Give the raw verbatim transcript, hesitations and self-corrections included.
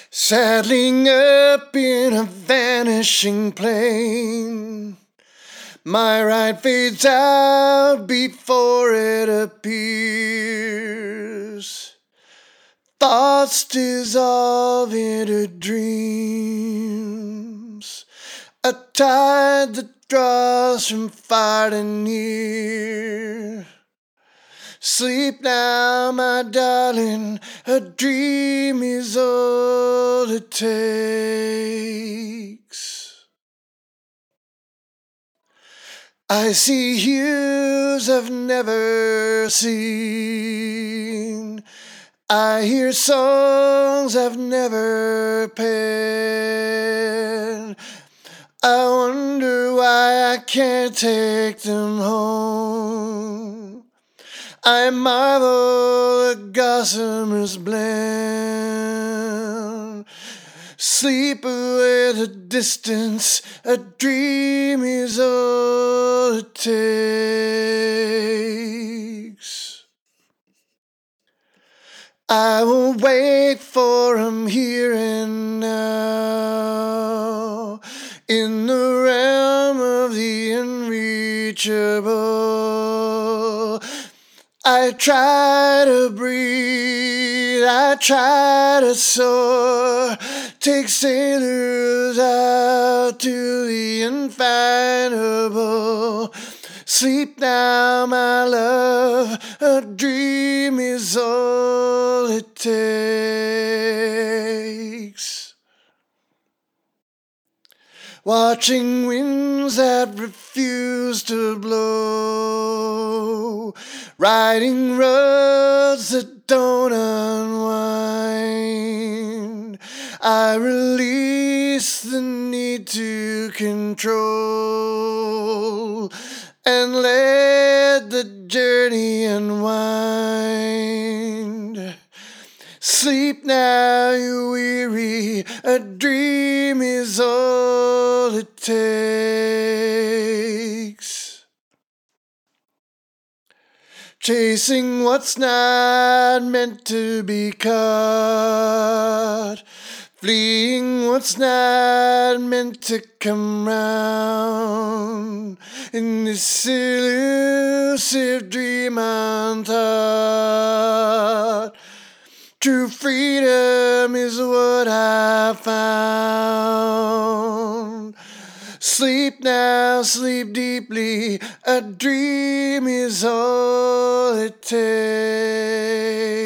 Saddling up in a vanishing plane, my ride fades out before it appears. Thoughts dissolve into dreams, a tide that draws from far to near. Sleep now, my darling, a dream is all it takes. I see hues I've never seen. I hear songs I've never penned. I wonder why I can't take them home. I marvel at gossamer's blend. Sleep away the distance, a dream is all it takes. I will wait for him here and now, in the realm of the unreachable. I try to breathe, I try to soar, take sailors out to the infinable. Sleep now, my love, a dream is all it takes. Watching winds that refuse to blow, riding roads that don't unwind. I release the need to control and let the journey unwind. Sleep now, you weary, a dream is all it takes. Chasing what's not meant to be caught, fleeing what's not meant to come round. In this elusive dream on thought, true freedom is what I found. Sleep now, sleep deeply, a dream is all it takes.